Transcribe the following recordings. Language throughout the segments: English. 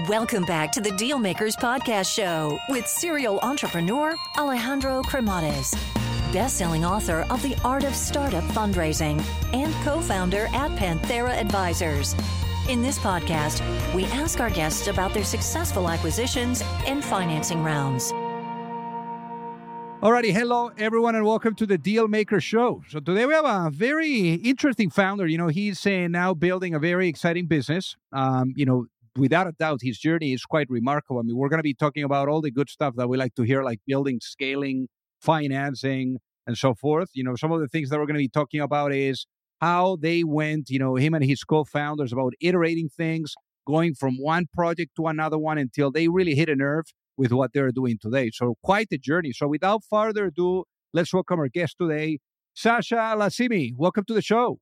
Welcome back to the Dealmakers Podcast Show with serial entrepreneur Alejandro Cremades, best-selling author of The Art of Startup Fundraising and co-founder at Panthera Advisors. In this podcast, we ask our guests about their successful acquisitions and financing rounds. Alrighty, hello everyone, and welcome to the Dealmaker Show. So today we have a very interesting founder. He's now building a very exciting business. Without a doubt, his journey is quite remarkable. I mean, we're going to be talking about all the good stuff that we like to hear, like building, scaling, financing, and so forth. Some of the things that we're going to be talking about is how they went, him and his co-founders, about iterating things, going from one project to another one until they really hit a nerve with what they're doing today. So quite a journey. So without further ado, let's welcome our guest today, Sasha Lassimi. Welcome to the show.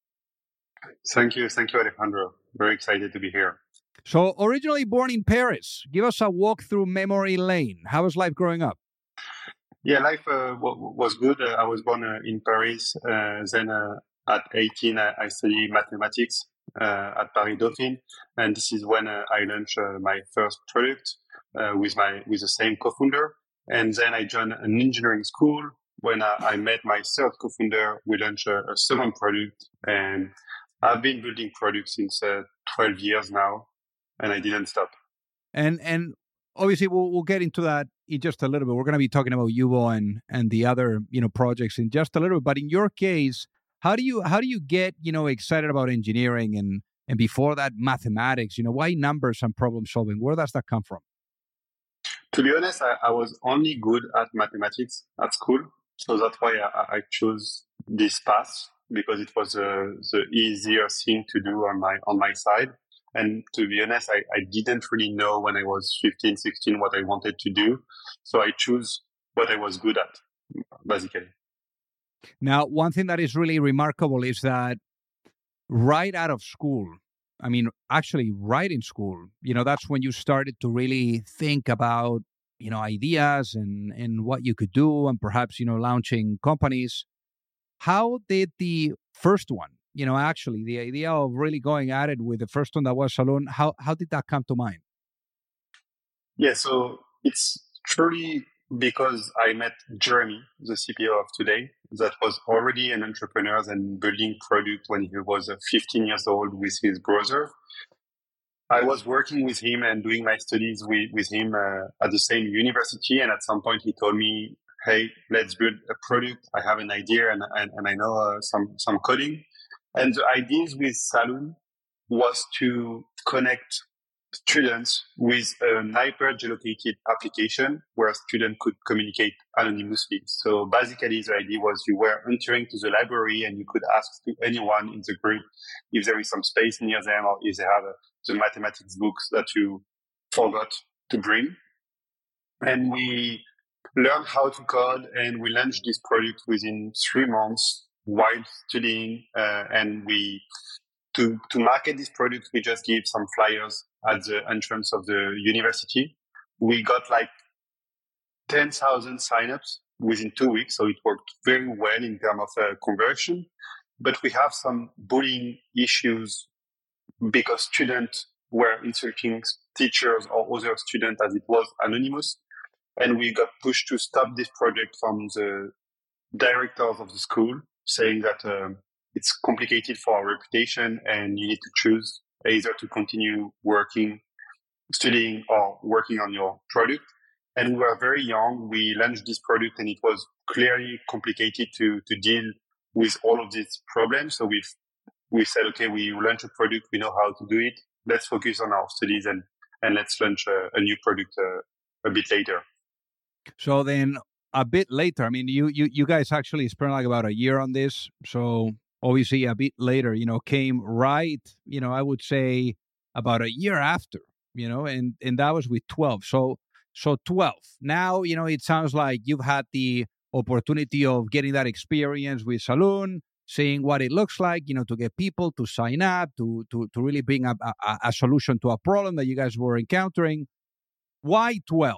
Thank you, Alejandro. Very excited to be here. So originally born in Paris, give us a walk through memory lane. How was life growing up? Yeah, life was good. I was born in Paris. Then at 18, I studied mathematics at Paris Dauphine. And this is when I launched my first product with the same co-founder. And then I joined an engineering school. When I met my third co-founder, we launched a second product. And I've been building products since 12 years now. And I didn't stop. And obviously we'll get into that in just a little bit. We're going to be talking about Yubo and the other projects in just a little bit. But in your case, how do you get excited about engineering and before that mathematics? Why numbers and problem solving? Where does that come from? To be honest, I was only good at mathematics at school, so that's why I chose this path, because it was the easier thing to do on my side. And to be honest, I didn't really know when I was 15, 16 what I wanted to do. So I chose what I was good at, basically. Now, one thing that is really remarkable is that right out of school, I mean, actually right in school, that's when you started to really think about, ideas and what you could do and perhaps, launching companies. How did the first one, actually, the idea of really going at it with the first one that was Saloon, how did that come to mind? Yeah, so it's truly because I met Jeremy, the CPO of today, that was already an entrepreneur and building product when he was 15 years old with his brother. I was working with him and doing my studies with him at the same university. And at some point he told me, hey, let's build a product. I have an idea and I know some coding. And the ideas with Saloon was to connect students with an hyper-geolocated application where a student could communicate anonymously. So basically the idea was you were entering to the library and you could ask to anyone in the group if there is some space near them or if they have the mathematics books that you forgot to bring. And we learned how to code and we launched this product within 3 months while studying, and to market this product, we just gave some flyers at the entrance of the university. We got like 10,000 signups within 2 weeks, so it worked very well in terms of conversion. But we have some bullying issues because students were insulting teachers or other students as it was anonymous, and we got pushed to stop this project from the directors of the school, saying that it's complicated for our reputation and you need to choose either to continue working, studying, or working on your product. And we were very young. We launched this product and it was clearly complicated to deal with all of these problems. So we said, okay, we launch a product, we know how to do it. Let's focus on our studies and let's launch a new product a bit later. So then a bit later, I mean, you guys actually spent like about a year on this. So obviously a bit later, came right, I would say about a year after, and that was with 12. So 12. Now, it sounds like you've had the opportunity of getting that experience with Saloon, seeing what it looks like, to get people to sign up, to really bring up a solution to a problem that you guys were encountering. Why 12?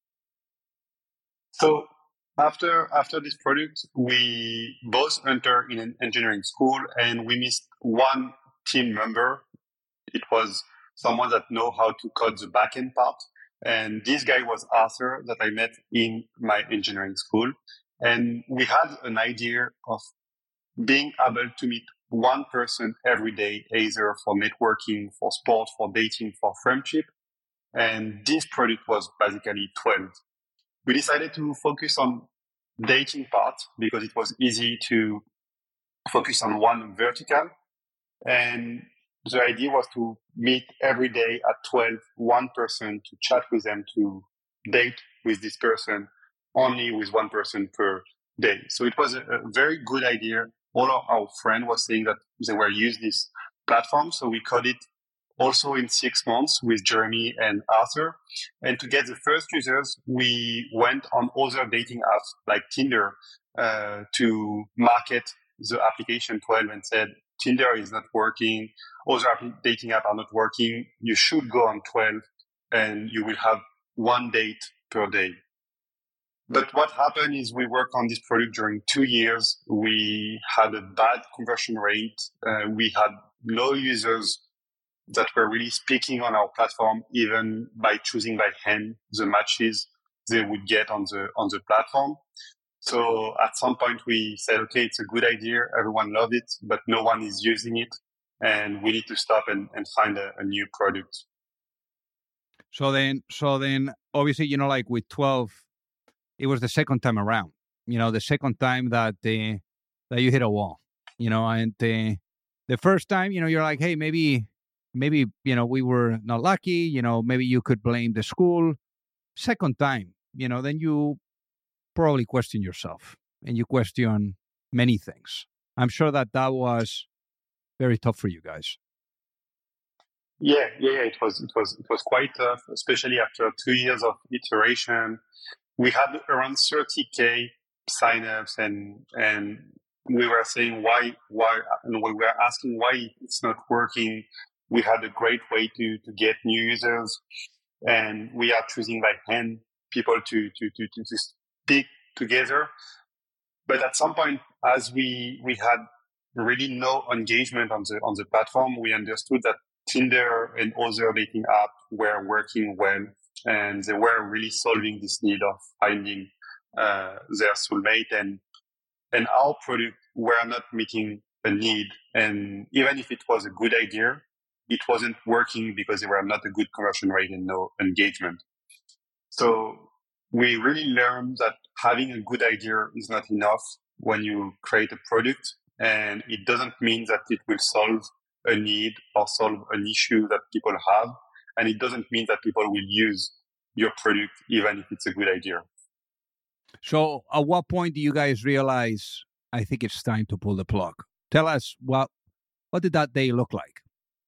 So after this product, we both entered in an engineering school and we missed one team member. It was someone that know how to code the backend part. And this guy was Arthur that I met in my engineering school. And we had an idea of being able to meet one person every day, either for networking, for sport, for dating, for friendship. And this product was basically 12. We decided to focus on dating part because it was easy to focus on one vertical. And the idea was to meet every day at 12, one person, to chat with them, to date with this person, only with one person per day. So it was a very good idea. All of our friends was saying that they were use this platform. So we coded also in 6 months with Jeremy and Arthur. And to get the first users, we went on other dating apps like Tinder to market the application 12 and said, Tinder is not working, other dating apps are not working, you should go on 12 and you will have one date per day. But what happened is we worked on this product during 2 years. We had a bad conversion rate. We had no users that were really speaking on our platform, even by choosing by hand the matches they would get on the platform. So at some point we said, okay, it's a good idea. Everyone loved it, but no one is using it. And we need to stop and find a new product. So then obviously, like with 12, it was the second time around, the second time that you hit a wall, and the first time, you're like, hey, maybe, we were not lucky, maybe you could blame the school. Second time, then you probably question yourself and you question many things. I'm sure that was very tough for you guys. Yeah. It was quite tough, especially after 2 years of iteration. We had around 30K signups and we were saying why, and we were asking why it's not working. We had a great way to get new users, and we are choosing by hand people to speak together. But at some point, as we had really no engagement on the platform, we understood that Tinder and other dating apps were working well, and they were really solving this need of finding their soulmate, and our product were not meeting a need. And even if it was a good idea, it wasn't working because there were not a good conversion rate and no engagement. So we really learned that having a good idea is not enough when you create a product, and it doesn't mean that it will solve a need or solve an issue that people have. And it doesn't mean that people will use your product even if it's a good idea. So at what point do you guys realize, I think it's time to pull the plug? Tell us, what did that day look like?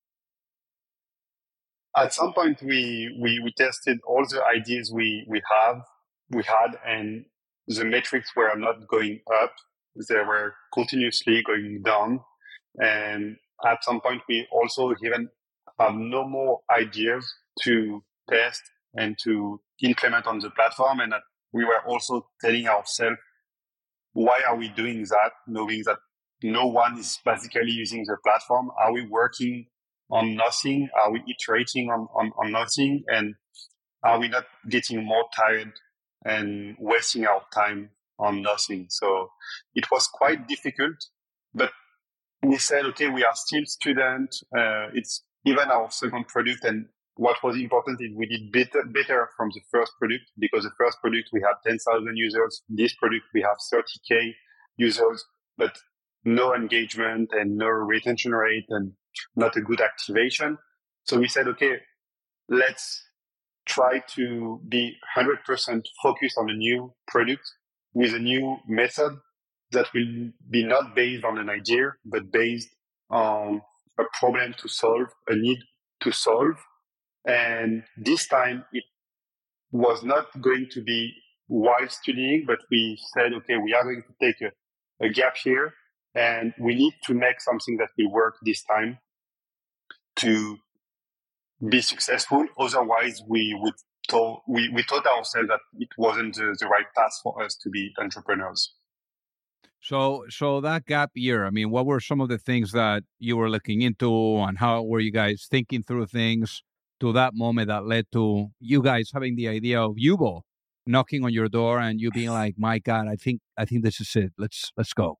At some point, we tested all the ideas we had, and the metrics were not going up. They were continuously going down. And at some point, we also even have no more ideas to test and to implement on the platform. And we were also telling ourselves, why are we doing that, knowing that no one is basically using the platform? Are we working on nothing? Are we iterating on nothing? And are we not getting more tired and wasting our time on nothing? So it was quite difficult, but we said, okay, we are still students. It's even our second product. And what was important is we did better from the first product, because the first product we had 10,000 users. This product we have 30K users, but no engagement and no retention rate and not a good activation. So we said, okay, let's try to be 100% focused on a new product with a new method that will be not based on an idea, but based on a problem to solve, a need to solve. And this time it was not going to be while studying, but we said, okay, we are going to take a gap here, and we need to make something that will work this time to be successful. Otherwise, we thought ourselves that it wasn't the right path for us to be entrepreneurs. So that gap year, I mean, what were some of the things that you were looking into, and how were you guys thinking through things? to that moment that led to you guys having the idea of Yubo knocking on your door and you being like, "My God, I think this is it. Let's go."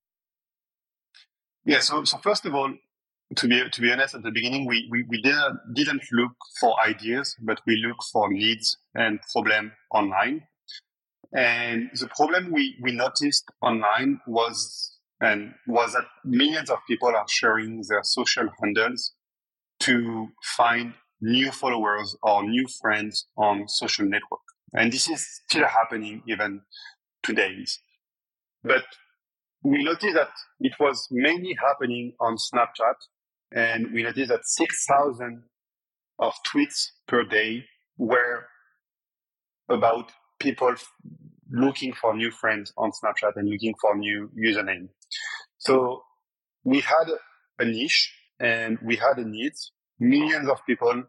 Yeah. So first of all, to be honest, at the beginning, we didn't look for ideas, but we looked for needs and problem online. And the problem we noticed online was that millions of people are sharing their social handles to find new followers or new friends on social network. And this is still happening even today. But we noticed that it was mainly happening on Snapchat, and we noticed that 6,000 of tweets per day were about people looking for new friends on Snapchat and looking for new username. So we had a niche and we had a need. Millions of people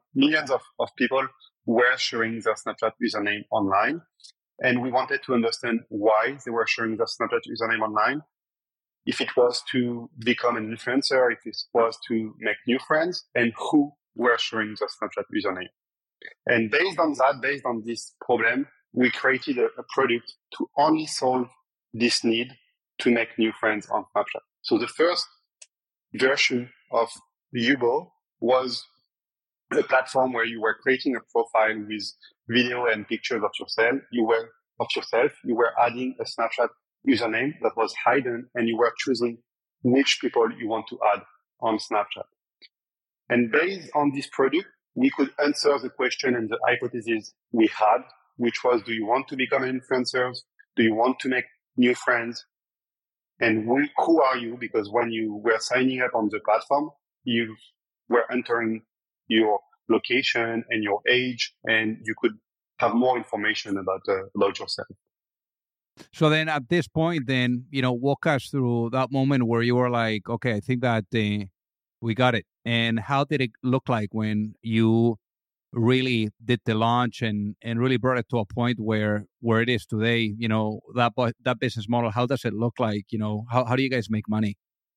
were sharing their Snapchat username online. And we wanted to understand why they were sharing their Snapchat username online. If it was to become an influencer, if it was to make new friends, and who were sharing their Snapchat username. And based on this problem, we created a product to only solve this need to make new friends on Snapchat. So the first version of Yubo was a platform where you were creating a profile with video and pictures of yourself. You were adding a Snapchat username that was hidden, and you were choosing which people you want to add on Snapchat. And based on this product, we could answer the question and the hypothesis we had, which was, do you want to become an influencer? Do you want to make new friends? And who are you? Because when you were signing up on the platform, you were entering your location and your age, and you could have more information about yourself. So then at this point, then, walk us through that moment where you were like, okay, I think that we got it. And how did it look like when you really did the launch and really brought it to a point where it is today? That business model, how does it look like? How do you guys make money?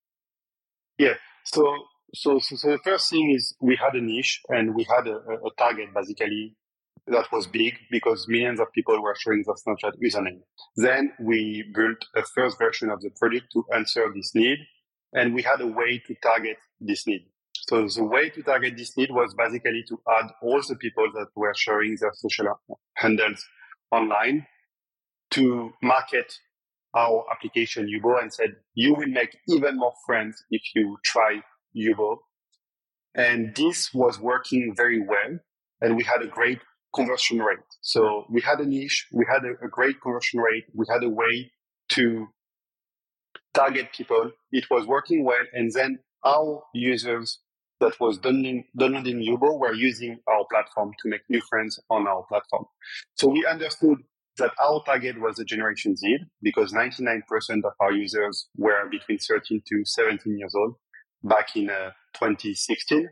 Yeah. So the first thing is we had a niche and we had a target basically that was big because millions of people were sharing their Snapchat username. Then we built a first version of the product to answer this need, and we had a way to target this need. So the way to target this need was basically to add all the people that were sharing their social handles online to market our application Yubo and said, you will make even more friends if you try Yubo. And this was working very well. And we had a great conversion rate. So we had a niche, we had a great conversion rate, we had a way to target people. It was working well. And then our users that was downloading Yubo were using our platform to make new friends on our platform. So we understood that our target was the Generation Z because 99% of our users were between 13 to 17 years old back in 2016.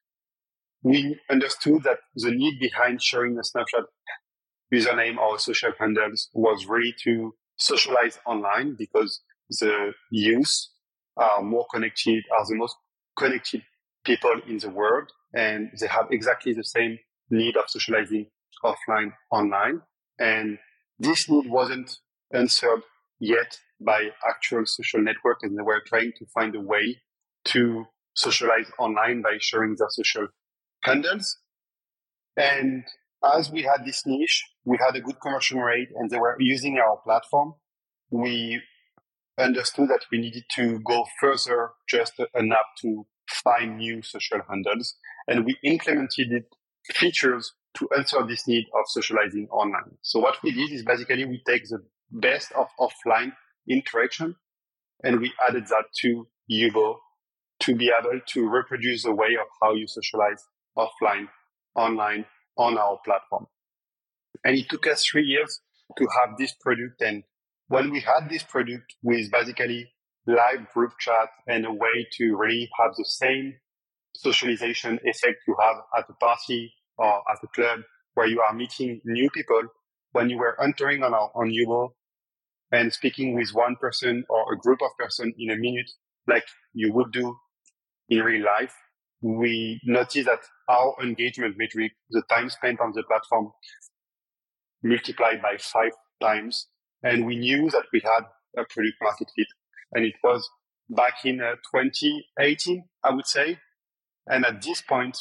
We understood that the need behind sharing a Snapchat username or social handles was really to socialize online because the youth are the most connected people in the world, and they have exactly the same need of socializing offline, online. And this need wasn't answered yet by actual social network, and they were trying to find a way to socialize online by sharing their social handles. And as we had this niche, we had a good conversion rate, and they were using our platform. We understood that we needed to go further, just an app to find new social handles. And we implemented features to answer this need of socializing online. So what we did is basically we take the best of offline interaction and we added that to Yubo to be able to reproduce the way of how you socialize offline, online on our platform. And it took us 3 years to have this product. And when we had this product with basically live group chat and a way to really have the same socialization effect you have at a party or at a club where you are meeting new people, when you were entering on Yubo and speaking with one person or a group of person in a minute, like you would do in real life, we noticed that our engagement metric, the time spent on the platform, multiplied by 5 times. And we knew that we had a product market fit. And it was back in 2018, I would say. And at this point,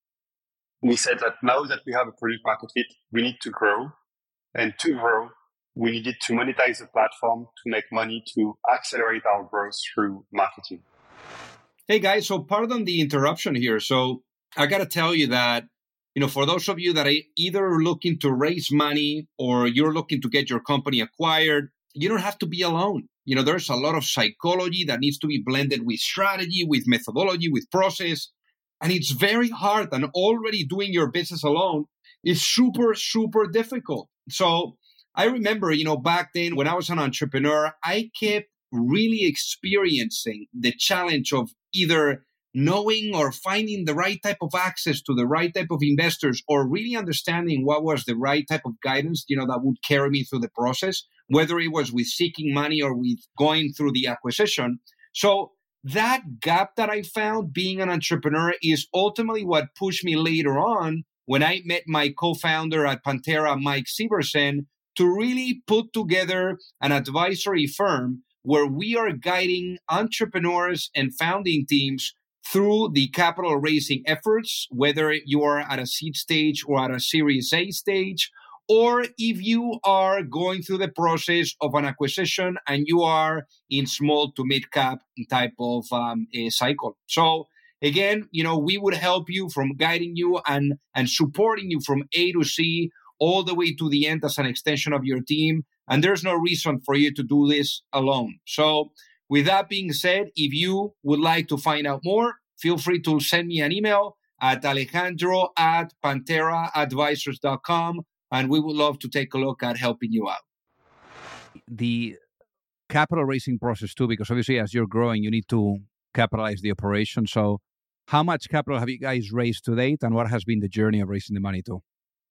we said that now that we have a product market fit, we need to grow. And to grow, we needed to monetize the platform to make money to accelerate our growth through marketing. Hey guys, so pardon the interruption here. So I got to tell you that, for those of you that are either looking to raise money or you're looking to get your company acquired, you don't have to be alone. There's a lot of psychology that needs to be blended with strategy, with methodology, with process. And it's very hard. And already doing your business alone is super, super difficult. So I remember, back then when I was an entrepreneur, I kept really experiencing the challenge of either knowing or finding the right type of access to the right type of investors, or really understanding what was the right type of guidance, that would carry me through the process, whether it was with seeking money or with going through the acquisition. So that gap that I found being an entrepreneur is ultimately what pushed me later on when I met my co-founder at Pantera, Mike Severson, to really put together an advisory firm where we are guiding entrepreneurs and founding teams through the capital raising efforts, whether you are at a seed stage or at a Series A stage, or if you are going through the process of an acquisition and you are in small to mid cap type of cycle. So again, we would help you from guiding you and supporting you from A to C all the way to the end as an extension of your team. And there's no reason for you to do this alone. So with that being said, if you would like to find out more, feel free to send me an email at alejandro@panteraadvisors.com, and we would love to take a look at helping you out. The capital raising process too, because obviously as you're growing, you need to capitalize the operation. So how much capital have you guys raised to date, and what has been the journey of raising the money too?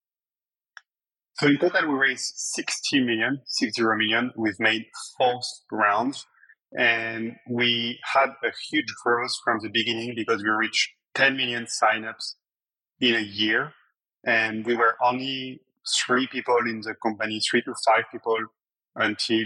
So in total, we raised 60 million. We've made 4 rounds. And we had a huge growth from the beginning because we reached 10 million signups in a year. And we were only 3 people in the company, 3 to 5 people until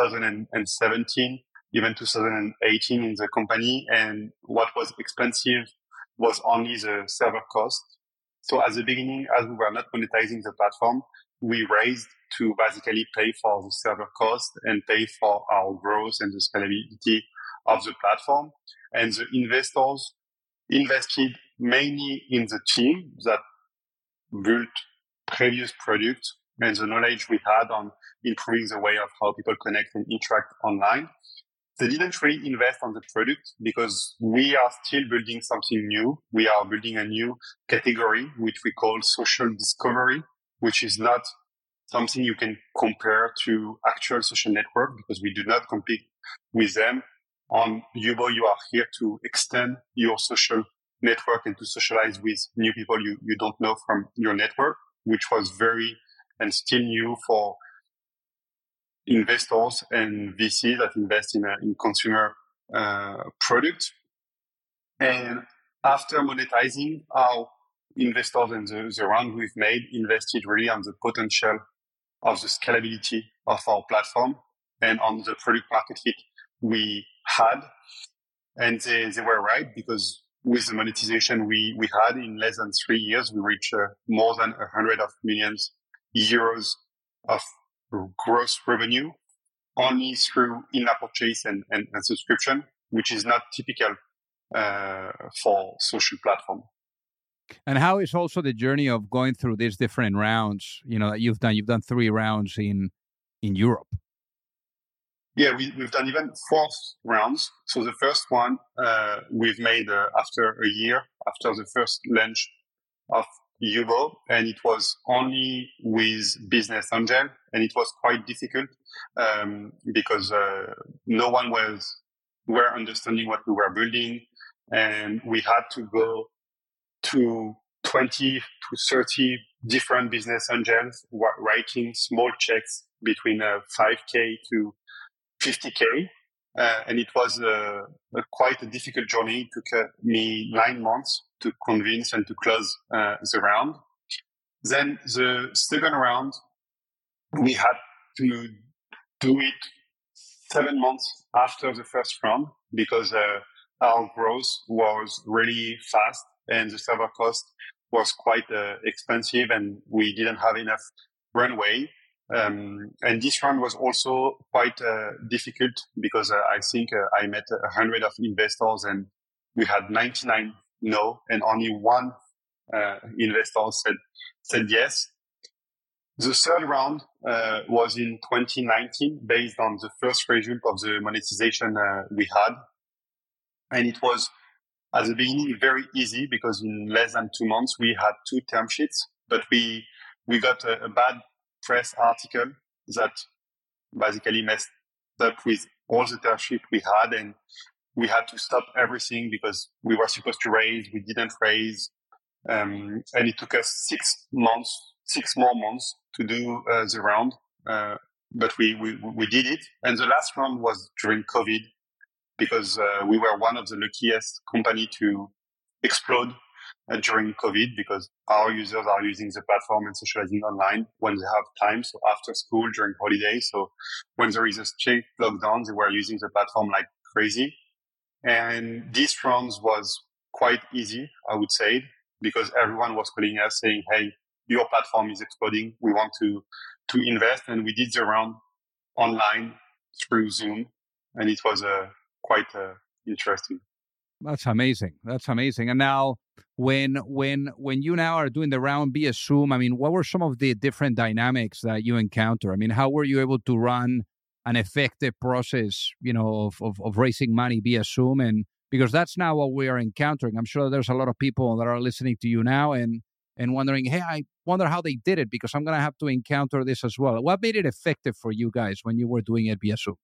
2017, even 2018 in the company. And what was expensive was only the server cost. So at the beginning, as we were not monetizing the platform, we raised to basically pay for the server cost and pay for our growth and the scalability of the platform. And the investors invested mainly in the team that built previous products and the knowledge we had on improving the way of how people connect and interact online. They didn't really invest on the product because we are still building something new. We are building a new category, which we call social discovery, which is not something you can compare to actual social network because we do not compete with them. On Yubo, you are here to extend your social network and to socialize with new people you don't know from your network, which was very and still new for investors and VCs that invest in consumer products. And after monetizing, our investors and the round we've made invested really on the potential of the scalability of our platform and on the product market fit we had. And they were right because with the monetization we had in less than 3 years, we reached more than 100 million euros of gross revenue only through in-app purchase and subscription, which is not typical for social platform. And how is also the journey of going through these different rounds, that you've done? You've done 3 rounds in Europe. Yeah, we've done even 4 rounds. So the first one we've made after a year, after the first launch of Yubo, and it was only with business angel, and it was quite difficult because no one were understanding what we were building, and we had to go to 20 to 30 different business angels writing small checks between 5K to 50K. And it was quite a difficult journey. It took me 9 months to convince and to close the round. Then the second round, we had to do it 7 months after the first round because our growth was really fast and the server cost was quite expensive and we didn't have enough runway. And this round was also quite difficult because I think I met 100 of investors and we had 99 no and only one investor said yes. The third round was in 2019 based on the first result of the monetization we had. And it was, at the beginning, very easy because in less than 2 months, we had 2 term sheets, but we got a bad press article that basically messed up with all the term sheet we had. And we had to stop everything because we were supposed to raise, we didn't raise. And it took us 6 more months to do the round. But we did it. And the last round was during COVID because we were one of the luckiest company to explode during COVID because our users are using the platform and socializing online when they have time. So after school, during holidays. So when there is a strict lockdown, they were using the platform like crazy. And this round was quite easy, I would say, because everyone was calling us saying, hey, your platform is exploding. We want to invest. And we did the round online through Zoom. And it was quite interesting. That's amazing. That's amazing. And now when you now are doing the round via Zoom, I mean, what were some of the different dynamics that you encounter? I mean, how were you able to run an effective process, of raising money via Zoom? And because that's now what we are encountering. I'm sure there's a lot of people that are listening to you now and wondering, hey, I wonder how they did it because I'm going to have to encounter this as well. What made it effective for you guys when you were doing it via Zoom?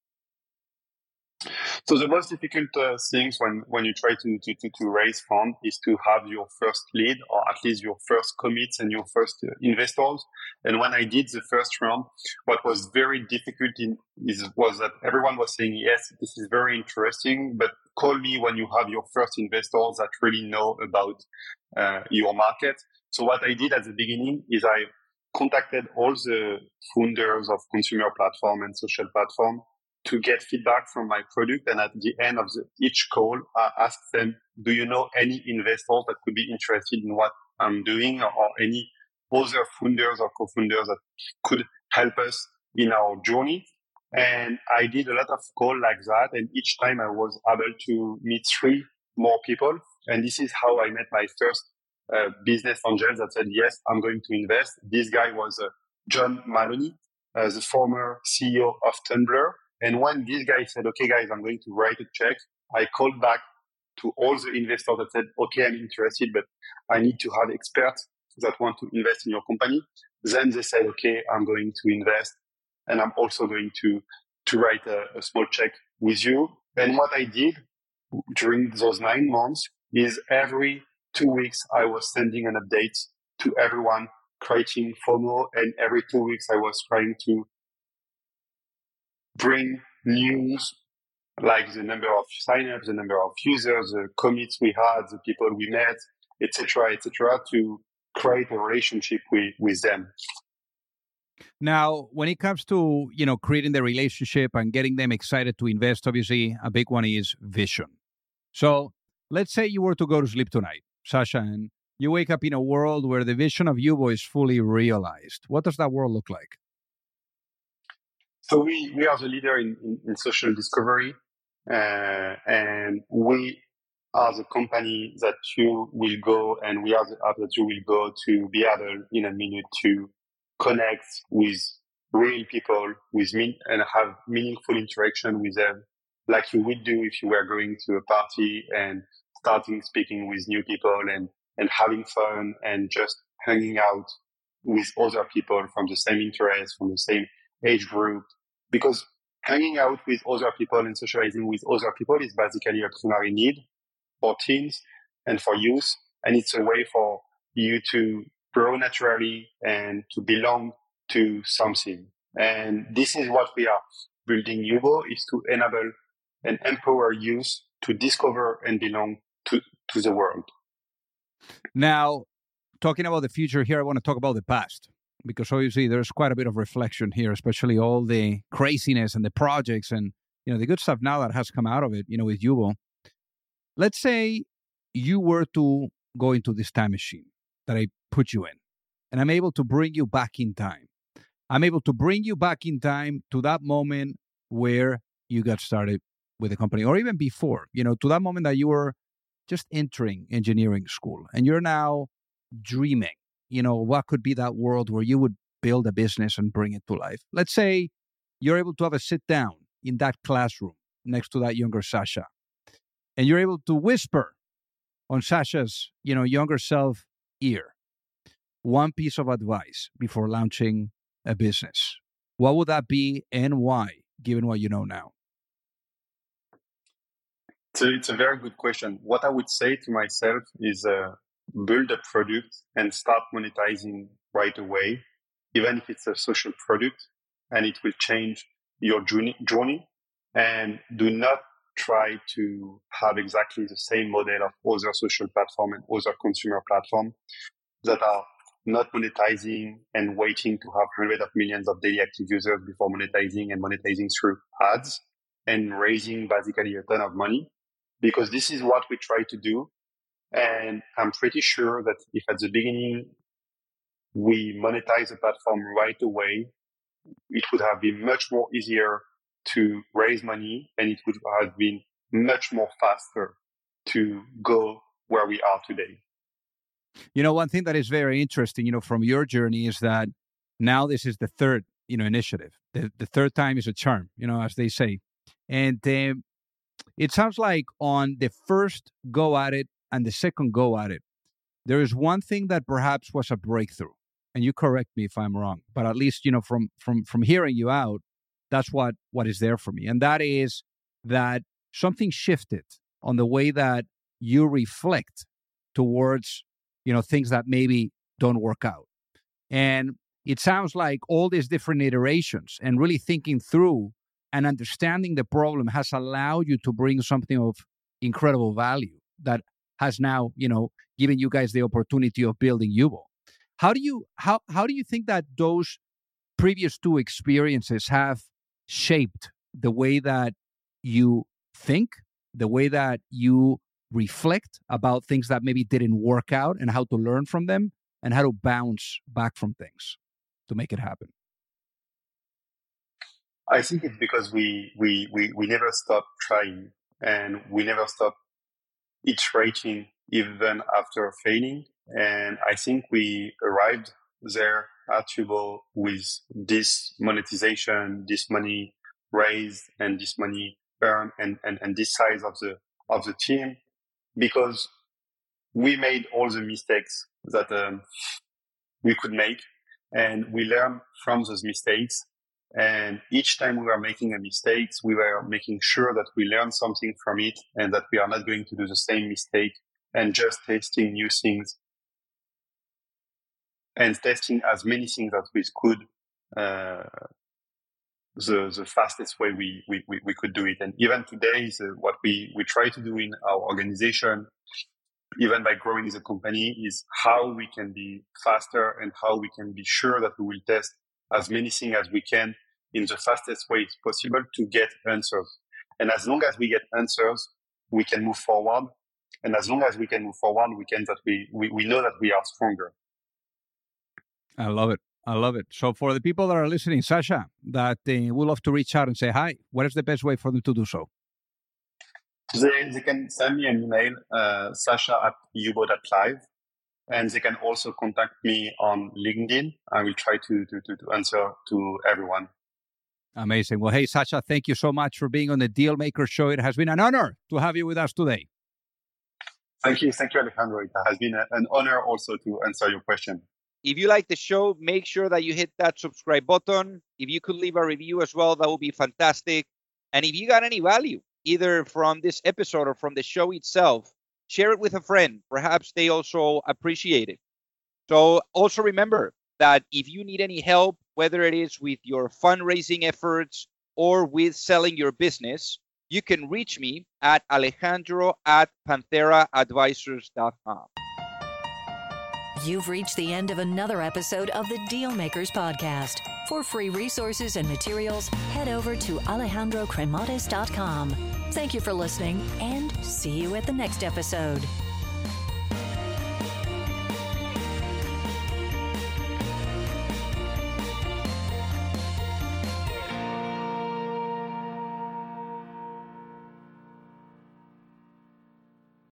So the most difficult things when you try to raise funds is to have your first lead or at least your first commits and your first investors. And when I did the first round, what was very difficult was that everyone was saying, yes, this is very interesting, but call me when you have your first investors that really know about your market. So what I did at the beginning is I contacted all the founders of consumer platform and social platform to get feedback from my product. And at the end of each call, I asked them, do you know any investors that could be interested in what I'm doing or any other founders or co-founders that could help us in our journey? And I did a lot of calls like that. And each time I was able to meet 3 more people. And this is how I met my first business angel that said, yes, I'm going to invest. This guy was John Maloney, the former CEO of Tumblr. And when this guy said, okay, guys, I'm going to write a check, I called back to all the investors that said, okay, I'm interested, but I need to have experts that want to invest in your company. Then they said, okay, I'm going to invest. And I'm also going to write a small check with you. And what I did during those 9 months is every 2 weeks, I was sending an update to everyone, creating FOMO. And every 2 weeks, I was trying to bring news like the number of signups, the number of users, the commits we had, the people we met, etc., to create a relationship with them. Now, when it comes to, creating the relationship and getting them excited to invest, obviously a big one is vision. So let's say you were to go to sleep tonight, Sasha, and you wake up in a world where the vision of Yubo is fully realized. What does that world look like? So we are the leader in social discovery, and we are the company that you will go, and we are the app that you will go to be able in a minute to connect with real people, and have meaningful interaction with them, like you would do if you were going to a party and starting speaking with new people and having fun and just hanging out with other people from the same interests, from the same age group. Because hanging out with other people and socializing with other people is basically a primary need for teens and for youth. And it's a way for you to grow naturally and to belong to something. And this is what we are building Yubo, is to enable and empower youth to discover and belong to the world. Now, talking about the future here, I want to talk about the past because obviously there's quite a bit of reflection here, especially all the craziness and the projects and the good stuff now that has come out of it, with Yubo. Let's say you were to go into this time machine that I put you in, and I'm able to bring you back in time. I'm able to bring you back in time to that moment where you got started with the company, or even before, to that moment that you were just entering engineering school, and you're now dreaming, what could be that world where you would build a business and bring it to life. Let's say you're able to have a sit down in that classroom next to that younger Sasha, and you're able to whisper on Sasha's, younger self ear, one piece of advice before launching a business. What would that be and why, given what you know now? So it's a very good question. What I would say to myself is build a product and start monetizing right away, even if it's a social product, and it will change your journey. And do not try to have exactly the same model of other social platform and other consumer platform that are not monetizing and waiting to have hundreds of millions of daily active users before monetizing and monetizing through ads and raising basically a ton of money, because this is what we try to do. And I'm pretty sure that if at the beginning we monetize the platform right away, it would have been much more easier to raise money, and it would have been much more faster to go where we are today. One thing that is very interesting, from your journey is that now this is the third, initiative. The third time is a charm, as they say. And it sounds like on the first go at it and the second go at it, there is one thing that perhaps was a breakthrough. And you correct me if I'm wrong, but at least, from hearing you out, that's what is there for me. And that is that something shifted on the way that you reflect towards, things that maybe don't work out. And it sounds like all these different iterations and really thinking through and understanding the problem has allowed you to bring something of incredible value that has now, given you guys the opportunity of building Yubo. How do you think that those previous two experiences have shaped the way that you think, the way that you reflect about things that maybe didn't work out and how to learn from them and how to bounce back from things to make it happen? I think it's because we never stop trying, and we never stop iterating even after failing. And I think we arrived there at Yubo with this monetization, this money raised, and this money earned, and this size of the team, because we made all the mistakes that we could make, and we learned from those mistakes. And each time we were making a mistake, we were making sure that we learned something from it and that we are not going to do the same mistake, and just testing new things and testing as many things as we could, the fastest way we could do it. And even today, what we try to do in our organization, even by growing the company, is how we can be faster and how we can be sure that we will test as many things as we can in the fastest way possible to get answers. And as long as we get answers, we can move forward. And as long as we can move forward, we know that we are stronger. I love it. I love it. So for the people that are listening, Sasha, that would love to reach out and say hi, what is the best way for them to do so? They can send me an email, sasha@yubo.live. And they can also contact me on LinkedIn. I will try to answer to everyone. Amazing. Well, hey, Sasha, thank you so much for being on the Dealmaker Show. It has been an honor to have you with us today. Thank you, Alejandro. It has been an honor also to answer your question. If you like the show, make sure that you hit that subscribe button. If you could leave a review as well, that would be fantastic. And if you got any value, either from this episode or from the show itself, share it with a friend. Perhaps they also appreciate it. So also remember that if you need any help, whether it is with your fundraising efforts or with selling your business, you can reach me at alejandro@pantheraadvisors.com. You've reached the end of another episode of the Dealmakers Podcast. For free resources and materials, head over to alejandrocremades.com. Thank you for listening, and see you at the next episode.